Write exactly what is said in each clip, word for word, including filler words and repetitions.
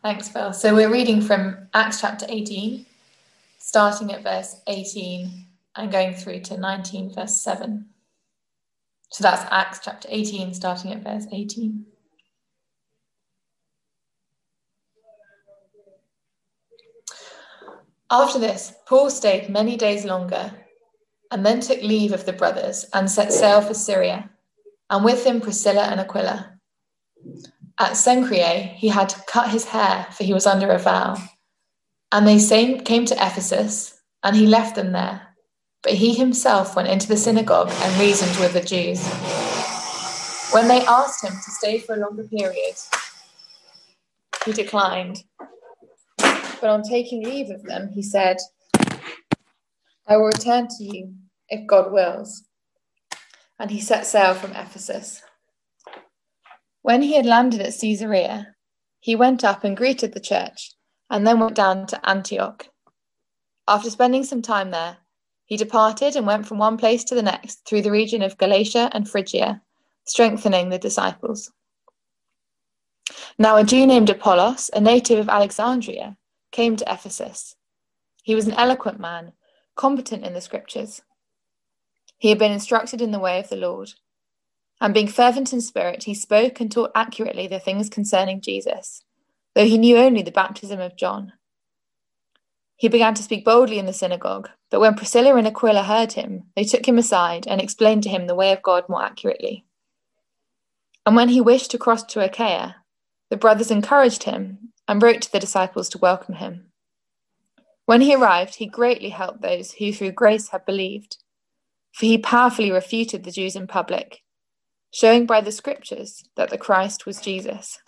Thanks, Phil. So we're reading from Acts chapter eighteen, starting at verse eighteen and going through to nineteen, verse seven. So that's Acts chapter eighteen, starting at verse eighteen. After this, Paul stayed many days longer and then took leave of the brothers and set sail for Syria, and with him Priscilla and Aquila. At Cenchreae, he had to cut his hair, for he was under a vow. And they came to Ephesus, and he left them there. But he himself went into the synagogue and reasoned with the Jews. When they asked him to stay for a longer period, he declined. But on taking leave of them, he said, I will return to you, if God wills. And he set sail from Ephesus. When he had landed at Caesarea, he went up and greeted the church, and then went down to Antioch. After spending some time there, he departed and went from one place to the next through the region of Galatia and Phrygia, strengthening the disciples. Now a Jew named Apollos, a native of Alexandria, came to Ephesus. He was an eloquent man, competent in the scriptures. He had been instructed in the way of the Lord. And being fervent in spirit, he spoke and taught accurately the things concerning Jesus, though he knew only the baptism of John. He began to speak boldly in the synagogue, but when Priscilla and Aquila heard him, they took him aside and explained to him the way of God more accurately. And when he wished to cross to Achaia, the brothers encouraged him and wrote to the disciples to welcome him. When he arrived, he greatly helped those who through grace had believed, for he powerfully refuted the Jews in public, showing by the scriptures that the Christ was Jesus.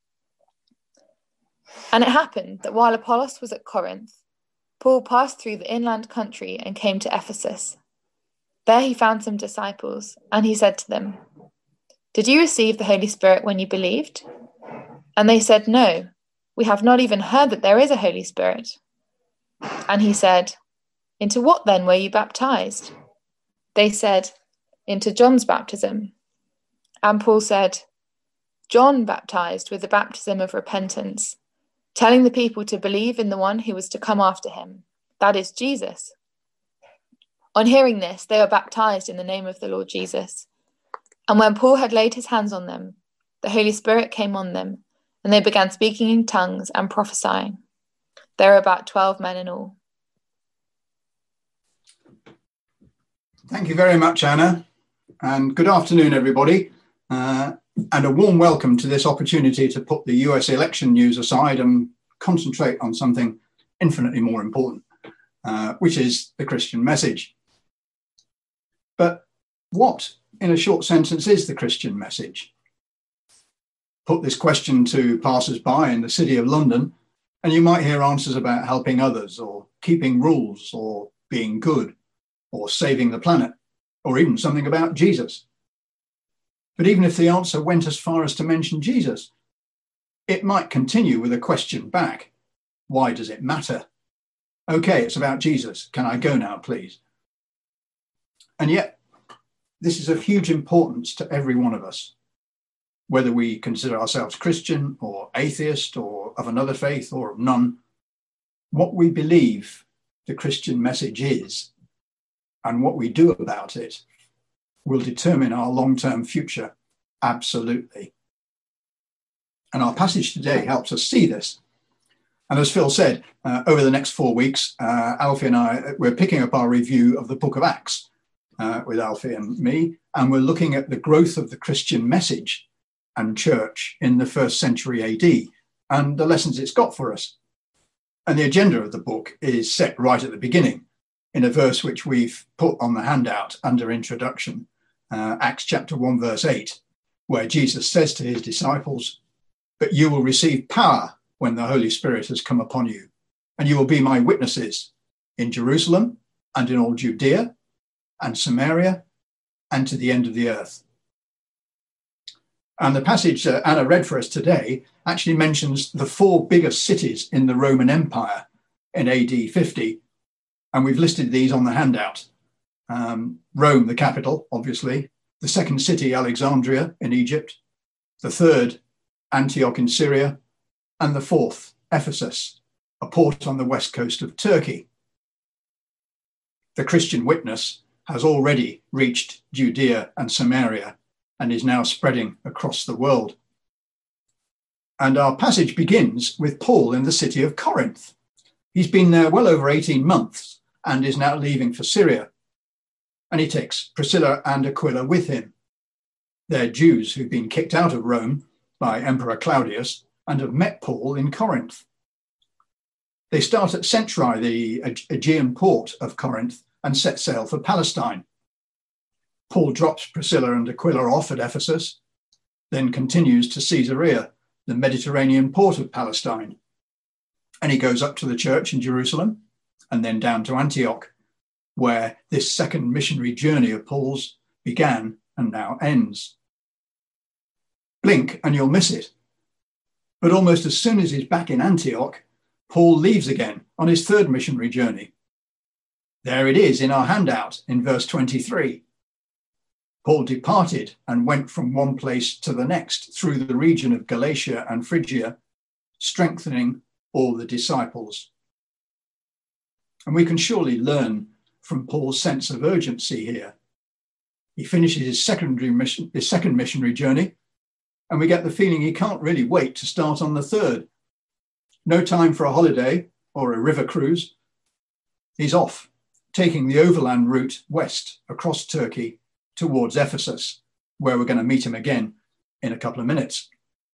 And it happened that while Apollos was at Corinth, Paul passed through the inland country and came to Ephesus. There he found some disciples, and he said to them, Did you receive the Holy Spirit when you believed? And they said, No, we have not even heard that there is a Holy Spirit. And he said, Into what then were you baptized? They said, Into John's baptism. And Paul said, John baptized with the baptism of repentance, telling the people to believe in the one who was to come after him, that is Jesus. On hearing this, they were baptized in the name of the Lord Jesus. And when Paul had laid his hands on them, the Holy Spirit came on them, and they began speaking in tongues and prophesying. There were about twelve men in all. Thank you very much, Anna, and good afternoon, everybody. Uh, and a warm welcome to this opportunity to put the U S election news aside and concentrate on something infinitely more important, uh, which is the Christian message. But what, in a short sentence, is the Christian message? Put this question to passers-by in the city of London, and you might hear answers about helping others, or keeping rules, or being good, or saving the planet, or even something about Jesus. But even if the answer went as far as to mention Jesus, it might continue with a question back. Why does it matter? Okay, it's about Jesus. Can I go now, please? And yet, this is of huge importance to every one of us, whether we consider ourselves Christian or atheist or of another faith or of none. What we believe the Christian message is and what we do about it will determine our long-term future, absolutely. And our passage today helps us see this. And as Phil said, uh, over the next four weeks, uh, Alfie and I, we're picking up our review of the book of Acts uh, with Alfie and me, and we're looking at the growth of the Christian message and church in the first century A D and the lessons it's got for us. And the agenda of the book is set right at the beginning in a verse which we've put on the handout under introduction. Uh, Acts chapter one, verse eight, where Jesus says to his disciples, But you will receive power when the Holy Spirit has come upon you, and you will be my witnesses in Jerusalem and in all Judea and Samaria and to the end of the earth. And the passage uh, Anna read for us today actually mentions the four biggest cities in the Roman Empire in A D fifty, and we've listed these on the handout. Um, Rome, the capital, obviously. The second city, Alexandria in Egypt. The third, Antioch in Syria. and the fourth, Ephesus, a port on the west coast of Turkey. The Christian witness has already reached Judea and Samaria and is now spreading across the world. And our passage begins with Paul in the city of Corinth. He's been there well over eighteen months and is now leaving for Syria. And he takes Priscilla and Aquila with him. They're Jews who've been kicked out of Rome by Emperor Claudius and have met Paul in Corinth. They start at Cenchreae, the Aegean port of Corinth, and set sail for Palestine. Paul drops Priscilla and Aquila off at Ephesus, then continues to Caesarea, the Mediterranean port of Palestine. And he goes up to the church in Jerusalem and then down to Antioch, where this second missionary journey of Paul's began and now ends. Blink and you'll miss it. But almost as soon as he's back in Antioch, Paul leaves again on his third missionary journey. There it is in our handout in verse twenty-three. Paul departed and went from one place to the next through the region of Galatia and Phrygia, strengthening all the disciples. And we can surely learn from Paul's sense of urgency here. He finishes his secondary mission, his second missionary journey, and we get the feeling he can't really wait to start on the third. No time for a holiday or a river cruise. He's off, taking the overland route west across Turkey towards Ephesus, where we're going to meet him again in a couple of minutes.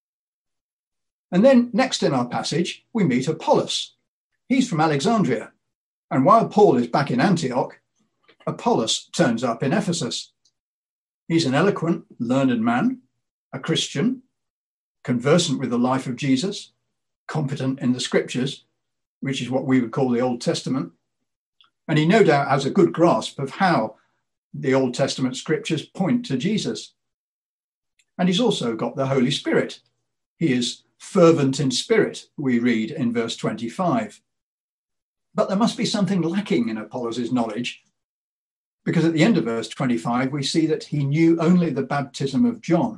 And then next in our passage, we meet Apollos. He's from Alexandria. And while Paul is back in Antioch, Apollos turns up in Ephesus. He's an eloquent, learned man, a Christian, conversant with the life of Jesus, competent in the scriptures, which is what we would call the Old Testament. And he no doubt has a good grasp of how the Old Testament scriptures point to Jesus. And he's also got the Holy Spirit. He is fervent in spirit, we read in verse twenty-five. But there must be something lacking in Apollos' knowledge, because at the end of verse twenty-five, we see that he knew only the baptism of John.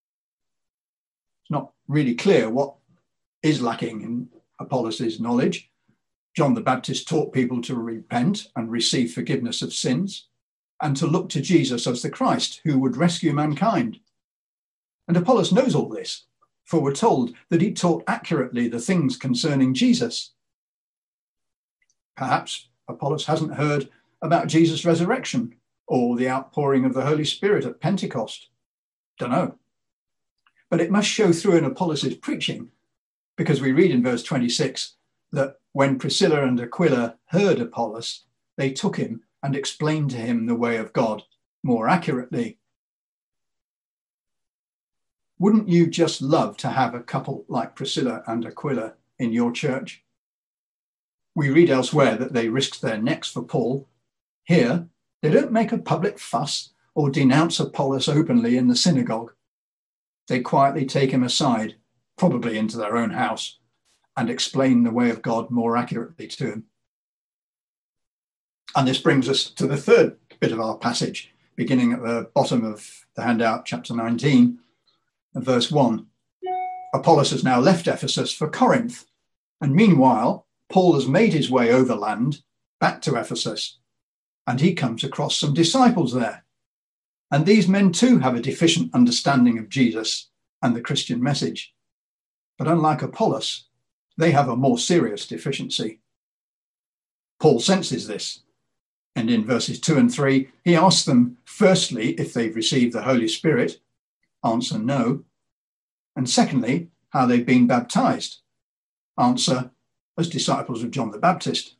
It's not really clear what is lacking in Apollos' knowledge. John the Baptist taught people to repent and receive forgiveness of sins and to look to Jesus as the Christ who would rescue mankind. And Apollos knows all this, for we're told that he taught accurately the things concerning Jesus. Perhaps Apollos hasn't heard about Jesus' resurrection or the outpouring of the Holy Spirit at Pentecost. Don't know. But it must show through in Apollos' preaching, because we read in verse twenty-six that when Priscilla and Aquila heard Apollos, they took him and explained to him the way of God more accurately. Wouldn't you just love to have a couple like Priscilla and Aquila in your church? We read elsewhere that they risked their necks for Paul. Here, they don't make a public fuss or denounce Apollos openly in the synagogue. They quietly take him aside, probably into their own house, and explain the way of God more accurately to him. And this brings us to the third bit of our passage, beginning at the bottom of the handout, chapter nineteen, verse one. Apollos has now left Ephesus for Corinth, and meanwhile, Paul has made his way overland back to Ephesus, and he comes across some disciples there. And these men too have a deficient understanding of Jesus and the Christian message. But unlike Apollos, they have a more serious deficiency. Paul senses this. And in verses two and three, he asks them, firstly, if they've received the Holy Spirit. Answer, no. And secondly, how they've been baptized. Answer, as disciples of John the Baptist.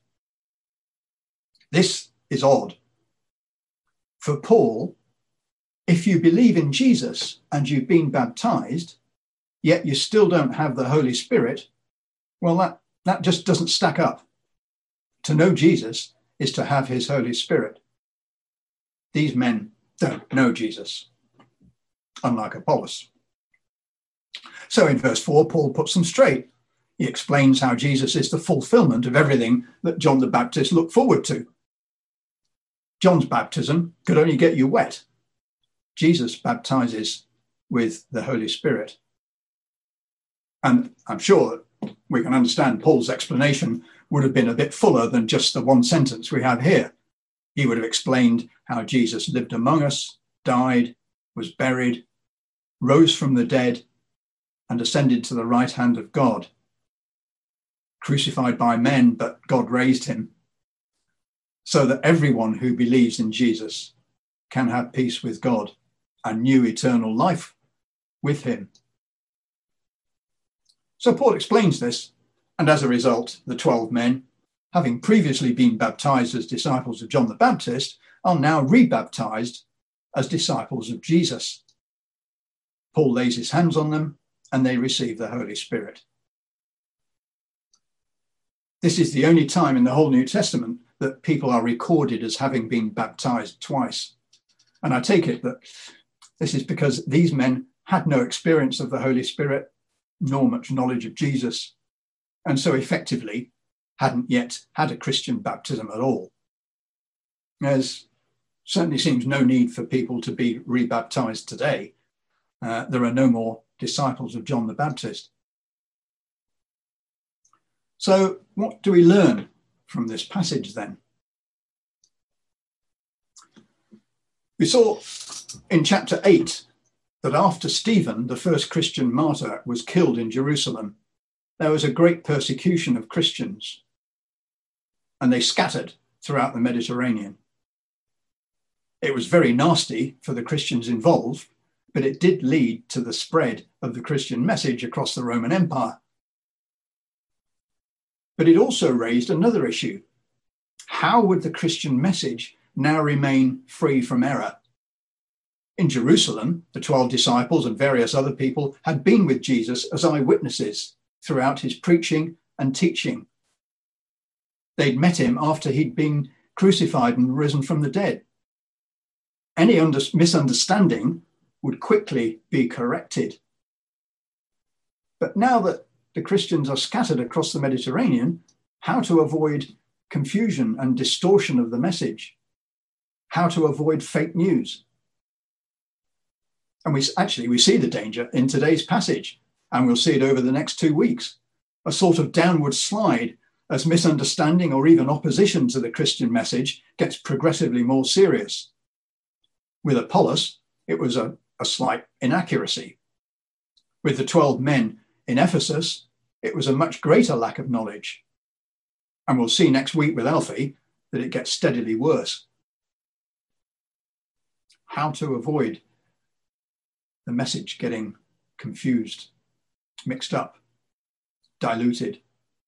This is odd. For Paul, if you believe in Jesus and you've been baptized, yet you still don't have the Holy Spirit, well, that, that just doesn't stack up. To know Jesus is to have his Holy Spirit. These men don't know Jesus, unlike Apollos. So in verse four, Paul puts them straight. He explains how Jesus is the fulfillment of everything that John the Baptist looked forward to. John's baptism could only get you wet. Jesus baptizes with the Holy Spirit. And I'm sure that we can understand Paul's explanation would have been a bit fuller than just the one sentence we have here. He would have explained how Jesus lived among us, died, was buried, rose from the dead, and ascended to the right hand of God. Crucified by men, but God raised him, so that everyone who believes in Jesus can have peace with God and new eternal life with him. So Paul explains this, and as a result, the twelve men, having previously been baptized as disciples of John the Baptist, are now rebaptized as disciples of Jesus. Paul lays his hands on them and they receive the Holy Spirit. This is the only time in the whole New Testament that people are recorded as having been baptized twice. And I take it that this is because these men had no experience of the Holy Spirit, nor much knowledge of Jesus, and so effectively hadn't yet had a Christian baptism at all. There certainly seems no need for people to be rebaptized today. Uh, there are no more disciples of John the Baptist. So what do we learn from this passage then? We saw in chapter eight that after Stephen, the first Christian martyr, was killed in Jerusalem, there was a great persecution of Christians, and they scattered throughout the Mediterranean. It was very nasty for the Christians involved, but it did lead to the spread of the Christian message across the Roman Empire. But it also raised another issue. How would the Christian message now remain free from error? In Jerusalem, the twelve disciples and various other people had been with Jesus as eyewitnesses throughout his preaching and teaching. They'd met him after he'd been crucified and risen from the dead. Any under- misunderstanding would quickly be corrected. But now that the Christians are scattered across the Mediterranean, how to avoid confusion and distortion of the message? How to avoid fake news? And we actually, we see the danger in today's passage, and we'll see it over the next two weeks, a sort of downward slide as misunderstanding or even opposition to the Christian message gets progressively more serious. With Apollos, it was a, a slight inaccuracy. With the twelve men in Ephesus, it was a much greater lack of knowledge. And we'll see next week with Alfie that it gets steadily worse. How to avoid the message getting confused, mixed up, diluted.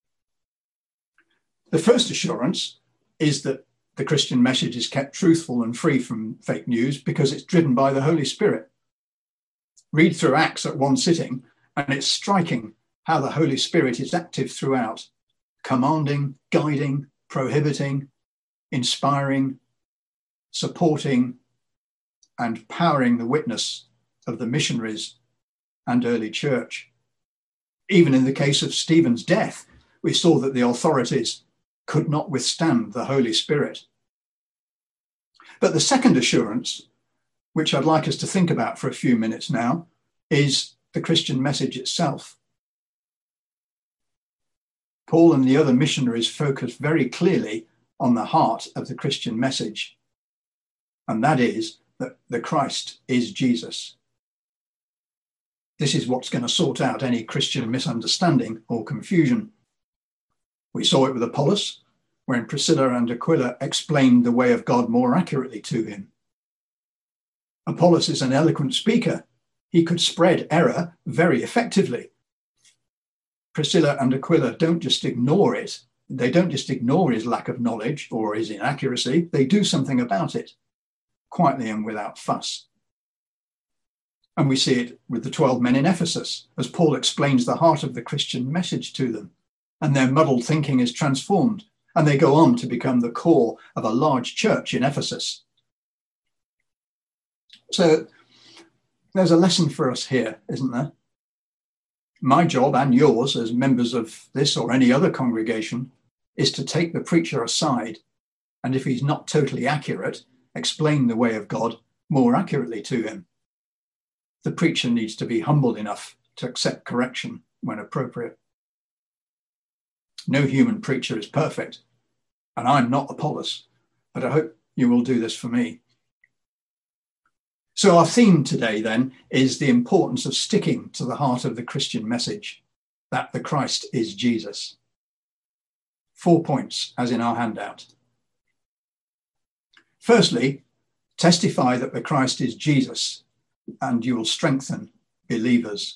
The first assurance is that the Christian message is kept truthful and free from fake news because it's driven by the Holy Spirit. Read through Acts at one sitting, and it's striking how the Holy Spirit is active throughout, commanding, guiding, prohibiting, inspiring, supporting, and powering the witness of the missionaries and early church. Even in the case of Stephen's death, we saw that the authorities could not withstand the Holy Spirit. But the second assurance, which I'd like us to think about for a few minutes now, is the Christian message itself. Paul and the other missionaries focus very clearly on the heart of the Christian message, and that is that the Christ is Jesus. This is what's going to sort out any Christian misunderstanding or confusion. We saw it with Apollos, when Priscilla and Aquila explained the way of God more accurately to him. Apollos is an eloquent speaker. He could spread error very effectively. Priscilla and Aquila don't just ignore it. They don't just ignore his lack of knowledge or his inaccuracy. They do something about it, quietly and without fuss. And we see it with the twelve men in Ephesus, as Paul explains the heart of the Christian message to them, and their muddled thinking is transformed, and they go on to become the core of a large church in Ephesus. So there's a lesson for us here, isn't there? My job and yours as members of this or any other congregation is to take the preacher aside, and if he's not totally accurate, explain the way of God more accurately to him. The preacher needs to be humble enough to accept correction when appropriate. No human preacher is perfect, and I'm not Apollos, but I hope you will do this for me. So our theme today then is the importance of sticking to the heart of the Christian message, that the Christ is Jesus. Four points, as in our handout. Firstly, testify that the Christ is Jesus, and you will strengthen believers.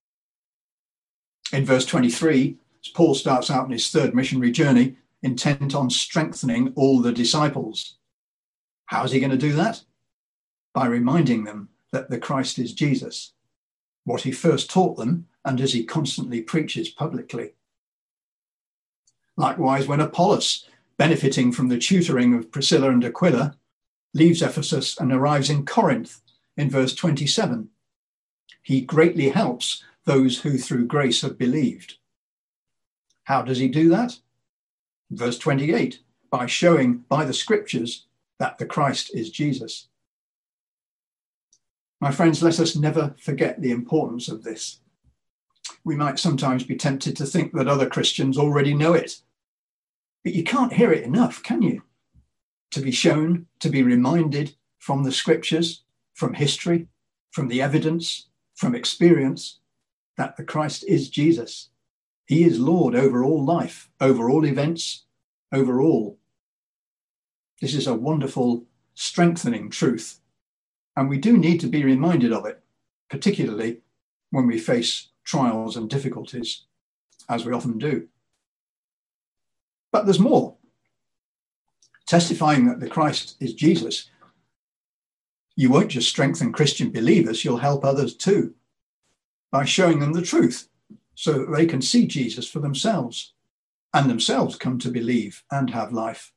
In verse twenty-three, Paul starts out on his third missionary journey, intent on strengthening all the disciples. How is he going to do that? By reminding them that the Christ is Jesus, what he first taught them, and as he constantly preaches publicly. Likewise, when Apollos, benefiting from the tutoring of Priscilla and Aquila, leaves Ephesus and arrives in Corinth in verse twenty-seven, he greatly helps those who through grace have believed. How does he do that? Verse twenty-eight, by showing by the scriptures that the Christ is Jesus. My friends, let us never forget the importance of this. We might sometimes be tempted to think that other Christians already know it, but you can't hear it enough, can you? To be shown, to be reminded from the scriptures, from history, from the evidence, from experience, that the Christ is Jesus. He is Lord over all life, over all events, over all. This is a wonderful, strengthening truth, and we do need to be reminded of it, particularly when we face trials and difficulties, as we often do. But there's more. Testifying that the Christ is Jesus, you won't just strengthen Christian believers, you'll help others too, by showing them the truth so that they can see Jesus for themselves and themselves come to believe and have life.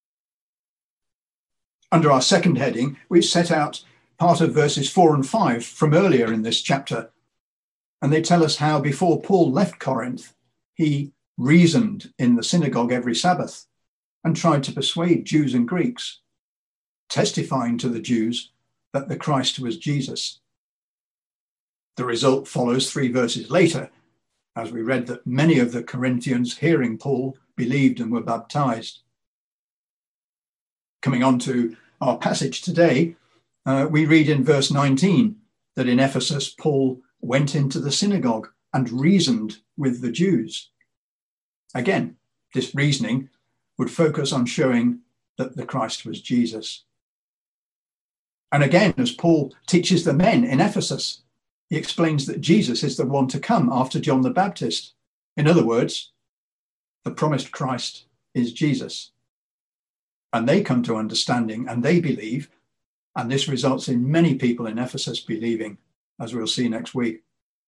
Under our second heading, we've set out part of verses four and five from earlier in this chapter, and they tell us how before Paul left Corinth, he reasoned in the synagogue every Sabbath and tried to persuade Jews and Greeks, testifying to the Jews that the Christ was Jesus. The result follows three verses later, as we read that many of the Corinthians hearing Paul believed and were baptized. Coming on to our passage today, uh, we read in verse nineteen that in Ephesus, Paul went into the synagogue and reasoned with the Jews. Again, this reasoning would focus on showing that the Christ was Jesus. And again, as Paul teaches the men in Ephesus, he explains that Jesus is the one to come after John the Baptist. In other words, the promised Christ is Jesus. And they come to understanding and they believe, and this results in many people in Ephesus believing, as we'll see next week.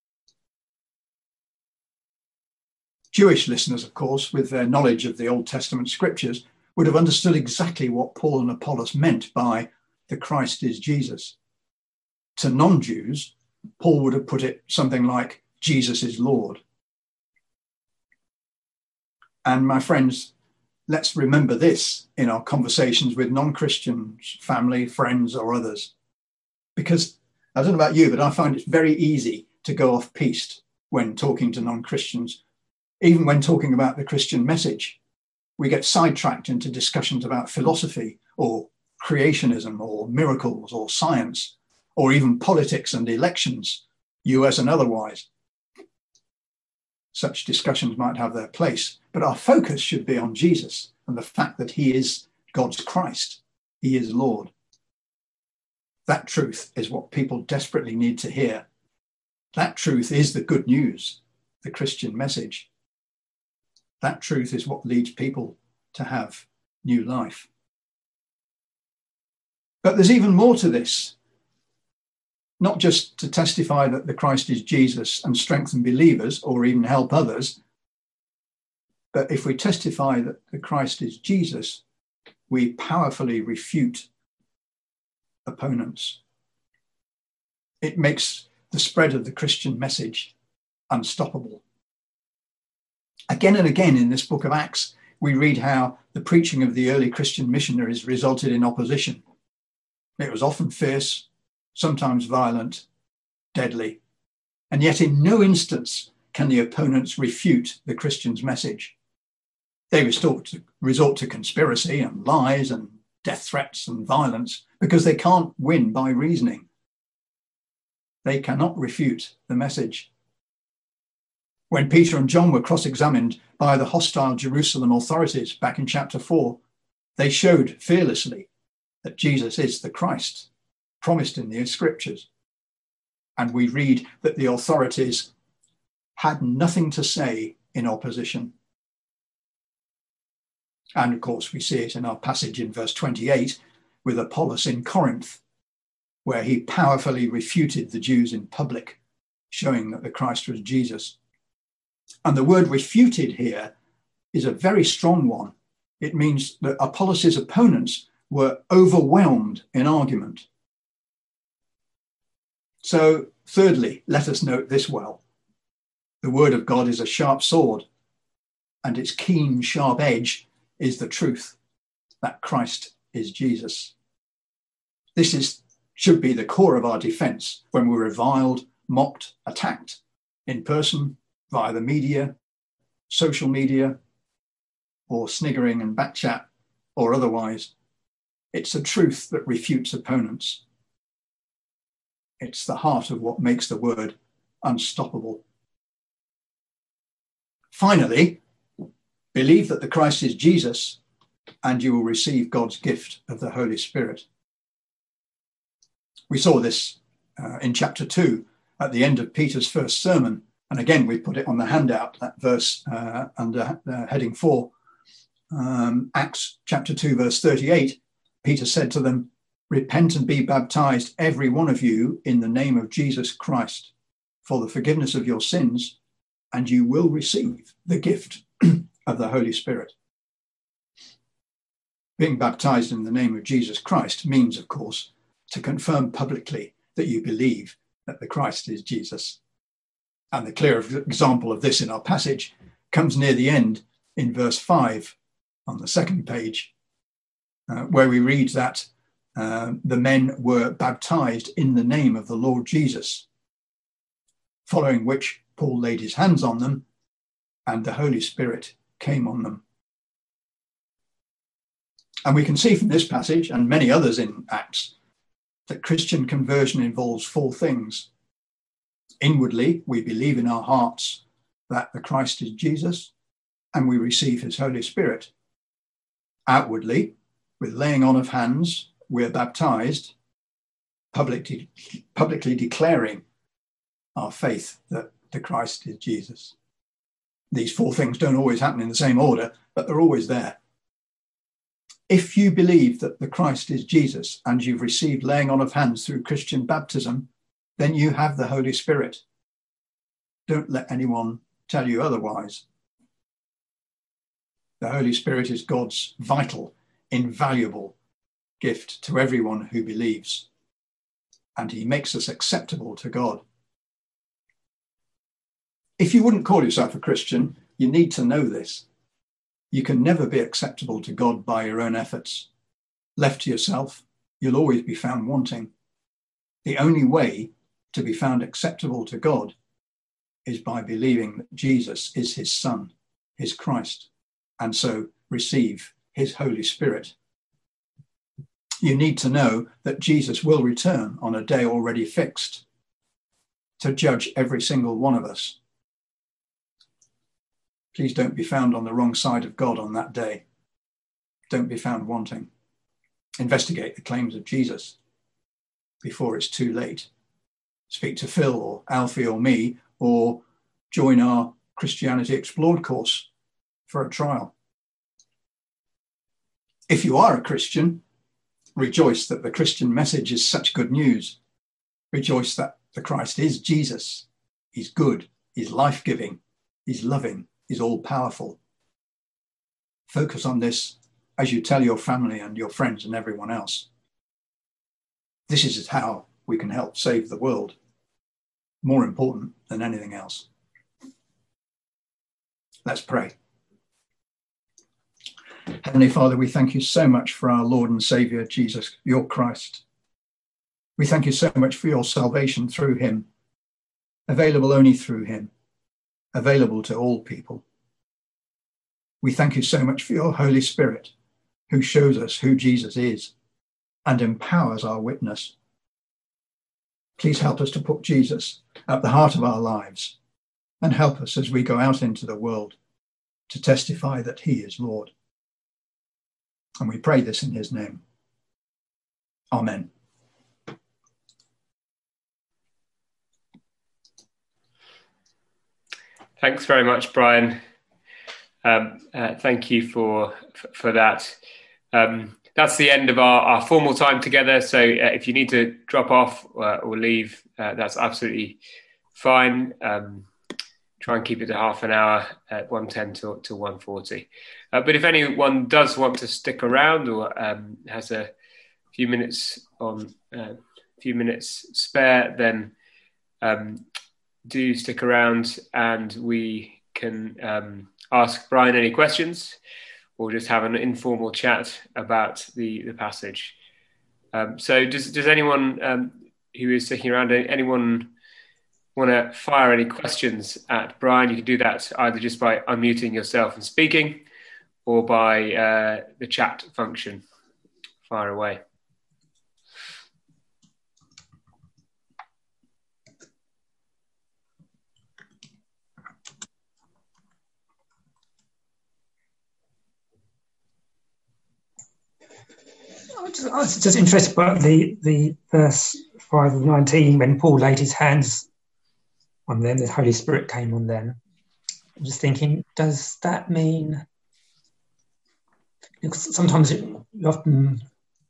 Jewish listeners, of course, with their knowledge of the Old Testament scriptures, would have understood exactly what Paul and Apollos meant by the Christ is Jesus. To non-Jews, Paul would have put it something like, Jesus is Lord. And my friends, let's remember this in our conversations with non-Christians, family, friends, or others. Because I don't know about you, but I find it very easy to go off-piste when talking to non-Christians. Even when talking about the Christian message, we get sidetracked into discussions about philosophy or creationism or miracles or science, or even politics and elections, U S and otherwise. Such discussions might have their place, but our focus should be on Jesus and the fact that he is God's Christ. He is Lord. That truth is what people desperately need to hear. That truth is the good news, the Christian message. That truth is what leads people to have new life. But there's even more to this. Not just to testify that the Christ is Jesus and strengthen believers or even help others, but if we testify that the Christ is Jesus, we powerfully refute opponents. It makes the spread of the Christian message unstoppable. Again and again in this book of Acts, we read how the preaching of the early Christian missionaries resulted in opposition. It was often fierce, sometimes violent, deadly, and yet in no instance can the opponents refute the Christian's message. They resort to, resort to conspiracy and lies and death threats and violence because they can't win by reasoning. They cannot refute the message. When Peter and John were cross-examined by the hostile Jerusalem authorities back in chapter four, they showed fearlessly that Jesus is the Christ promised in the scriptures. And we read that the authorities had nothing to say in opposition. And of course, we see it in our passage in verse twenty-eight with Apollos in Corinth, where he powerfully refuted the Jews in public, showing that the Christ was Jesus. And the word refuted here is a very strong one. It means that Apollos' opponents were overwhelmed in argument. So, thirdly, let us note this well. The word of God is a sharp sword, and its keen, sharp edge is the truth that Christ is Jesus. This is should be the core of our defense when we're reviled, mocked, attacked in person, via the media, social media, or sniggering and backchat, or otherwise. It's a truth that refutes opponents. It's the heart of what makes the word unstoppable. Finally, believe that the Christ is Jesus, and you will receive God's gift of the Holy Spirit. We saw this uh, in chapter two, at the end of Peter's first sermon. And again, we put it on the handout, that verse uh, under uh, heading four, um, Acts chapter two, verse thirty-eight. Peter said to them, "Repent and be baptized, every one of you, in the name of Jesus Christ, for the forgiveness of your sins, and you will receive the gift of the Holy Spirit." Being baptized in the name of Jesus Christ means, of course, to confirm publicly that you believe that the Christ is Jesus. And the clear example of this in our passage comes near the end in verse five on the second page, uh, where we read that uh, the men were baptized in the name of the Lord Jesus, following which Paul laid his hands on them and the Holy Spirit came on them. And we can see from this passage and many others in Acts that Christian conversion involves four things. Inwardly, we believe in our hearts that the Christ is Jesus, and we receive his Holy Spirit. Outwardly, with laying on of hands, we're baptized, publicly, publicly declaring our faith that the Christ is Jesus. These four things don't always happen in the same order, but they're always there. If you believe that the Christ is Jesus and you've received laying on of hands through Christian baptism, then you have the Holy Spirit. Don't let anyone tell you otherwise. The Holy Spirit is God's vital, invaluable gift to everyone who believes, and he makes us acceptable to God. If you wouldn't call yourself a Christian, you need to know this. You can never be acceptable to God by your own efforts. Left to yourself, you'll always be found wanting. The only way to be found acceptable to God is by believing that Jesus is his Son, his Christ, and so receive his Holy Spirit. You need to know that Jesus will return on a day already fixed to judge every single one of us. Please don't be found on the wrong side of God on that day. Don't be found wanting. Investigate the claims of Jesus before it's too late. Speak to Phil or Alfie or me, or join our Christianity Explored course for a trial. If you are a Christian, rejoice that the Christian message is such good news. Rejoice that the Christ is Jesus. He's good, he's life-giving, he's loving, he's all-powerful. Focus on this as you tell your family and your friends and everyone else. This is how we can help save the world, more important than anything else. Let's pray. Heavenly Father, we thank you so much for our Lord and Saviour, Jesus, your Christ. We thank you so much for your salvation through him, available only through him, available to all people. We thank you so much for your Holy Spirit, who shows us who Jesus is and empowers our witness. Please help us to put Jesus at the heart of our lives and help us as we go out into the world to testify that he is Lord. And we pray this in his name. Amen. Thanks very much, Brian. Um, uh, thank you for for that. Um, that's the end of our, our formal time together. So uh, if you need to drop off uh, or leave, uh, that's absolutely fine. Um, try and keep it to half an hour at one ten to, to one forty. Uh, but if anyone does want to stick around or um, has a few minutes on a uh, few minutes spare, then um, do stick around and we can um, ask Brian any questions or just have an informal chat about the, the passage. Um, so does, does anyone um, who is sticking around, anyone want to fire any questions at Brian? You can do that either just by unmuting yourself and speaking or by uh, the chat function. Fire away. I was just interested about the, the verse five of nineteen, when Paul laid his hands on them, the Holy Spirit came on them. I'm just thinking, does that mean, because sometimes it, often,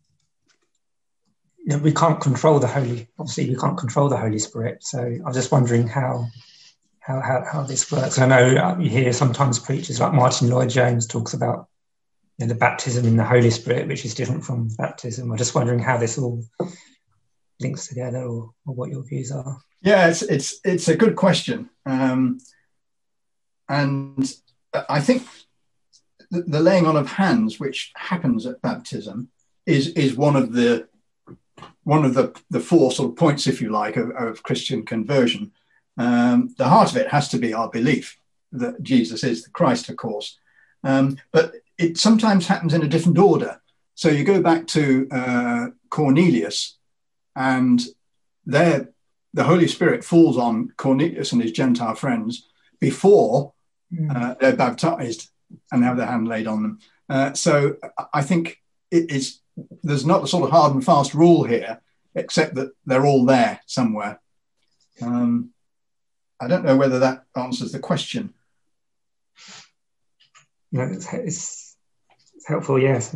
you know, we can't control the Holy, obviously we can't control the Holy Spirit. So I'm just wondering how how how, how this works. I know you hear sometimes preachers like Martin Lloyd-Jones talks about, you know, the baptism in the Holy Spirit, which is different from baptism. I'm just wondering how this all links together, or, or what your views are. Yeah, it's it's it's a good question, um, and I think the, the laying on of hands, which happens at baptism, is is one of the one of the the four sort of points, if you like, of, of Christian conversion. Um, the heart of it has to be our belief that Jesus is the Christ, of course, um, but it sometimes happens in a different order. So you go back to uh, Cornelius, and there the Holy Spirit falls on Cornelius and his Gentile friends before uh, they're baptized and have their hand laid on them. Uh, so I think it is, there's not a sort of hard and fast rule here, except that they're all there somewhere. Um, I don't know whether that answers the question. No, it's, it's, it's helpful, yes.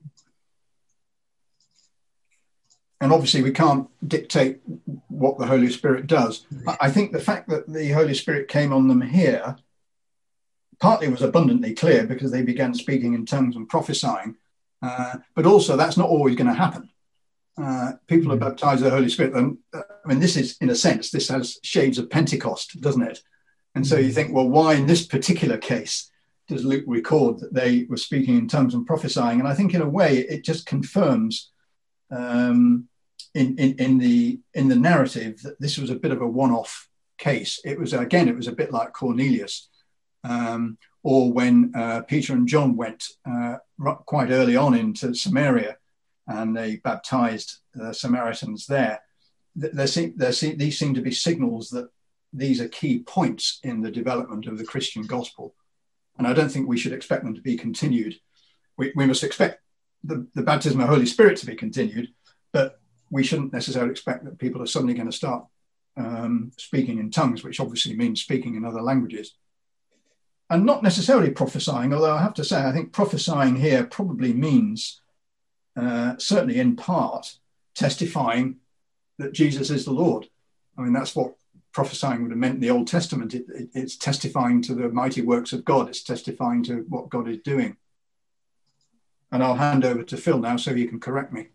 And obviously we can't dictate what the Holy Spirit does. I think the fact that the Holy Spirit came on them here partly was abundantly clear because they began speaking in tongues and prophesying. Uh, but also that's not always going to happen. Uh, people are baptized with the Holy Spirit. And, uh, I mean, this is, in a sense, this has shades of Pentecost, doesn't it? And so you think, well, why in this particular case does Luke record that they were speaking in tongues and prophesying? And I think in a way it just confirms um, in, in, in the in the narrative that this was a bit of a one-off case. It was, again, it was a bit like Cornelius, um, or when uh, Peter and John went uh, quite early on into Samaria and they baptized the Samaritans there. There seem, there seem, these seem to be signals that these are key points in the development of the Christian gospel. And I don't think we should expect them to be continued. We, we must expect the, the baptism of the Holy Spirit to be continued, but we shouldn't necessarily expect that people are suddenly going to start um, speaking in tongues, which obviously means speaking in other languages. And not necessarily prophesying, although I have to say, I think prophesying here probably means, uh, certainly in part, testifying that Jesus is the Lord. I mean, that's what prophesying would have meant in the Old Testament. It, it, it's testifying to the mighty works of God. It's testifying to what God is doing. And I'll hand over to Phil now so you can correct me.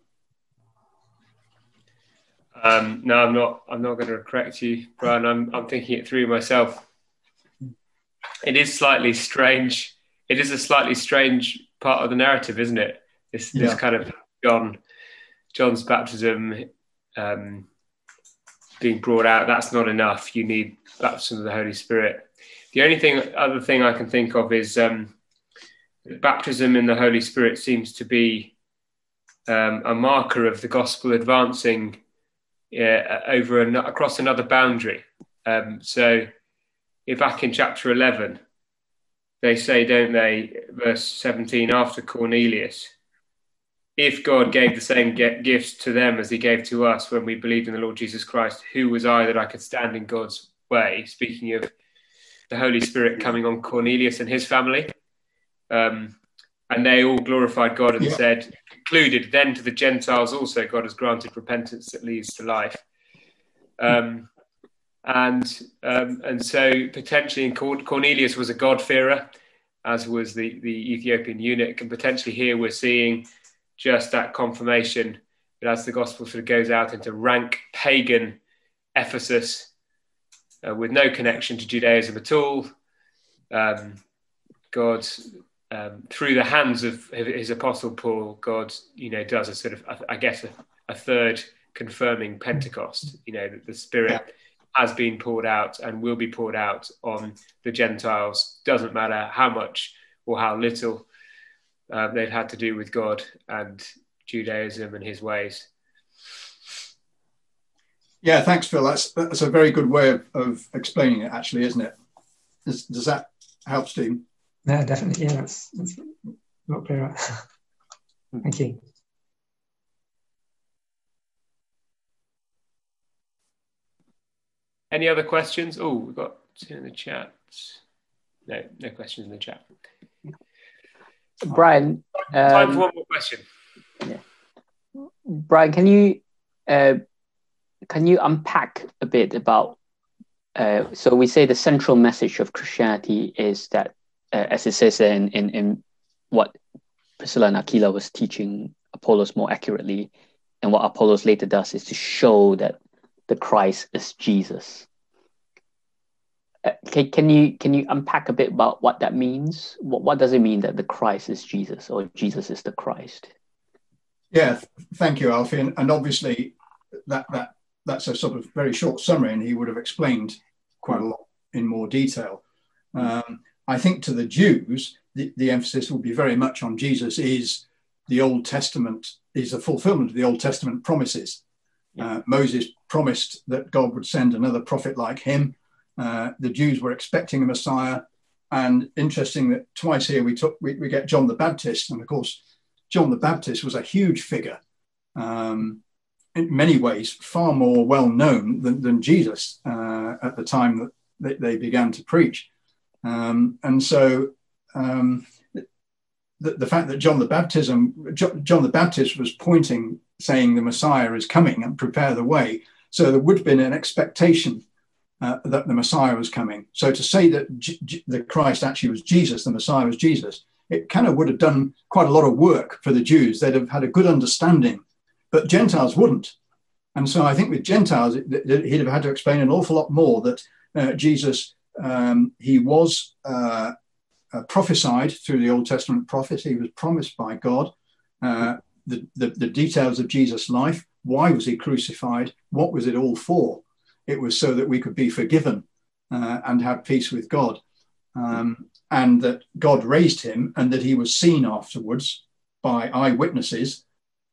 Um, no, I'm not. I'm not going to correct you, Brian. I'm, I'm thinking it through myself. It is slightly strange. It is a slightly strange part of the narrative, isn't it? This, yeah. this kind of John, John's baptism um, being brought out. That's not enough. You need baptism of the Holy Spirit. The only thing, other thing I can think of is um, baptism in the Holy Spirit seems to be um, a marker of the gospel advancing uh, over an, across another boundary. Um, so if back in chapter eleven, they say, don't they, verse seventeen, after Cornelius, if God gave the same gifts to them as he gave to us when we believed in the Lord Jesus Christ, who was I that I could stand in God's way? Speaking of the Holy Spirit coming on Cornelius and his family. Um, and they all glorified God and yeah. said, concluded, then to the Gentiles also God has granted repentance that leads to life. Um, and um, and so potentially in Cornelius was a God-fearer, as was the, the Ethiopian eunuch. And potentially here we're seeing just that confirmation that as the gospel sort of goes out into rank pagan Ephesus uh, with no connection to Judaism at all, um, God, um, through the hands of his apostle Paul, God, you know, does a sort of, I guess, a, a third confirming Pentecost, you know, that the Spirit has been poured out and will be poured out on the Gentiles. Doesn't matter how much or how little Uh, they've had to do with God and Judaism and his ways. Yeah, thanks, Phil. That's that's a very good way of, of explaining it, actually, isn't it? Does, does that help, Steve? Yeah, definitely. Yeah, that's, that's a lot clearer. Thank you. Any other questions? Oh, we've got two in the chat. No, no questions in the chat. Brian, um, time for one more question. Yeah. Brian, can you uh, can you unpack a bit about? Uh, so we say the central message of Christianity is that, uh, as it says in, in in what Priscilla and Aquila was teaching Apollos more accurately, and what Apollos later does is to show that the Christ is Jesus. Uh, can, can you can you unpack a bit about what that means? What what does it mean that the Christ is Jesus, or Jesus is the Christ? Yeah, thank you, Alfie. And, and obviously, that that that's a sort of very short summary, and he would have explained quite a lot in more detail. Um, I think to the Jews, the, the emphasis will be very much on Jesus is the Old Testament, is a fulfillment of the Old Testament promises. Uh, Moses promised that God would send another prophet like him. Uh, the Jews were expecting a Messiah, and interesting that twice here we took we, we get John the Baptist, and of course John the Baptist was a huge figure, um, in many ways far more well known than, than Jesus uh, at the time that they, they began to preach, um, and so um, the, the fact that John the Baptism John the Baptist was pointing, saying the Messiah is coming and prepare the way, so there would have been an expectation Uh, that the Messiah was coming. So to say that G- G- the Christ actually was Jesus, the Messiah was Jesus, it kind of would have done quite a lot of work for the Jews. They'd have had a good understanding, but Gentiles wouldn't. And so I think with Gentiles, it, it, he'd have had to explain an awful lot more that uh, Jesus, um, he was uh, uh, prophesied through the Old Testament prophets. He was promised by God. Uh, the, the, the details of Jesus' life, why was he crucified? What was it all for? It was so that we could be forgiven uh, and have peace with God, um, and that God raised him, and that he was seen afterwards by eyewitnesses.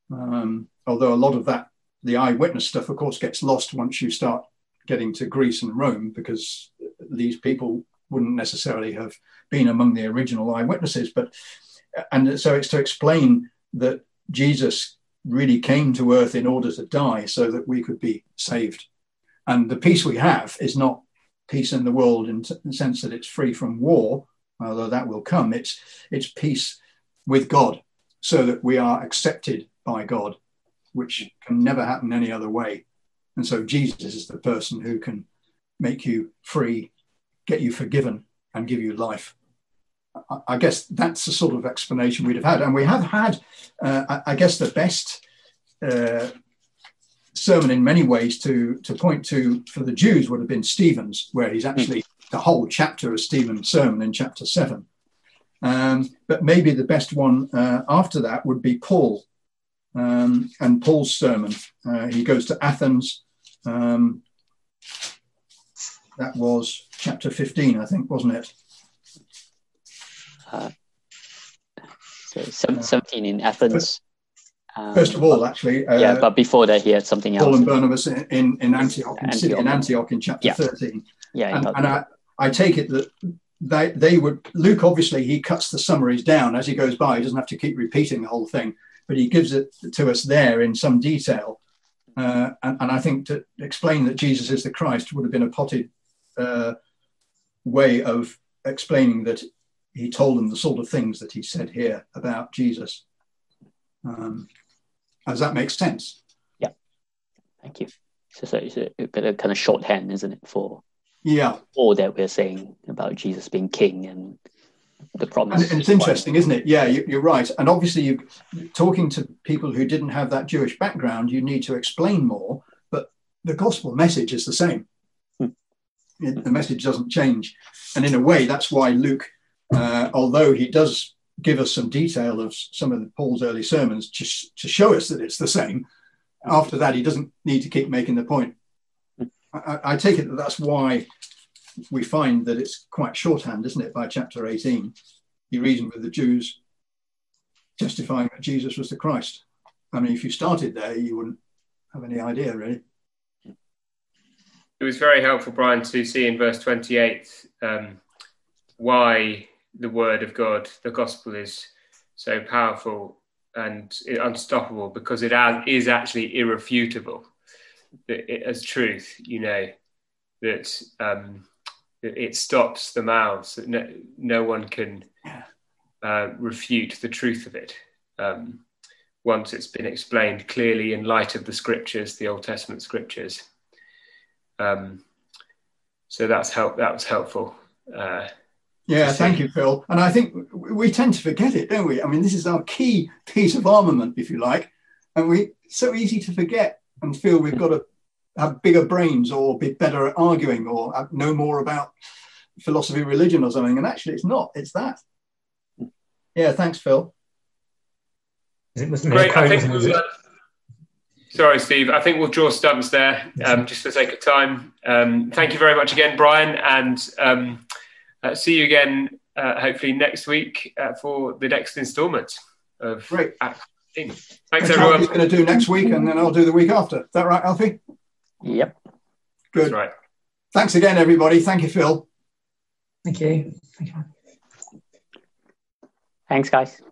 Um, although a lot of that, the eyewitness stuff, of course, gets lost once you start getting to Greece and Rome, because these people wouldn't necessarily have been among the original eyewitnesses. But and so it's to explain that Jesus really came to earth in order to die so that we could be saved. And the peace we have is not peace in the world in the sense that it's free from war, although that will come. It's it's peace with God, so that we are accepted by God, which can never happen any other way. And so Jesus is the person who can make you free, get you forgiven, and give you life. I, I guess that's the sort of explanation we'd have had. And we have had, uh, I, I guess, the best uh, sermon in many ways to to point to for the Jews would have been Stephen's, where he's actually the whole chapter of Stephen's sermon in chapter seven. Um, but maybe the best one uh, after that would be Paul um, and Paul's sermon. Uh, he goes to Athens. Um, that was chapter fifteen, I think, wasn't it? Uh, seventeen in Athens. Um, First of all, actually, uh, yeah, but before that, he had something else. Paul and Barnabas in, in, in Antioch, in, Antioch. in Antioch in chapter yeah. thirteen. Yeah, and, and I, I take it that they, they would, Luke, obviously, he cuts the summaries down as he goes by. He doesn't have to keep repeating the whole thing, but he gives it to us there in some detail. Uh, and, and I think to explain that Jesus is the Christ would have been a potted uh, way of explaining that he told them the sort of things that he said here about Jesus. Um, does that make sense? Yeah, thank you. So it's a, a bit of kind of shorthand, isn't it, for yeah all that we're saying about Jesus being king and the promise. And, and it's interesting, isn't it? Yeah, you, you're right. And obviously, you talking to people who didn't have that Jewish background, you need to explain more. But the gospel message is the same. Hmm. It, the message doesn't change. And in a way, that's why Luke, uh, although he does give us some detail of some of the, Paul's early sermons to, sh- to show us that it's the same, after that, he doesn't need to keep making the point. I, I take it that that's why we find that it's quite shorthand, isn't it, by chapter eighteen. He reasoned with the Jews, justifying that Jesus was the Christ. I mean, if you started there, you wouldn't have any idea, really. It was very helpful, Brian, to see in verse twenty-eight um, why the word of God, the gospel, is so powerful and unstoppable, because it is actually irrefutable. That it, as truth, you know, that um, it stops the mouths, that no, no one can uh, refute the truth of it um, once it's been explained clearly in light of the scriptures, the Old Testament scriptures. Um, so that's help. That was helpful. Uh, yeah, thank you, Phil. And I think we tend to forget it, don't we? I mean, this is our key piece of armament, if you like, and we so easy to forget and feel we've got to have bigger brains or be better at arguing or know more about philosophy, religion or something. And actually it's not, it's that. Yeah, thanks, Phil. It was Great. quote, I think we'll, uh, sorry, Steve. I think we'll draw stumps there um, just for the sake of time. Um, thank you very much again, Brian. And um, uh, see you again, uh, hopefully next week uh, for the next instalment of Great. Act Thanks, That's everyone. Alfie's going to do next week, and then I'll do the week after. Is that right, Alfie? Yep. Good. That's right. Thanks again, everybody. Thank you, Phil. Thank you. Thank you. Thanks, guys.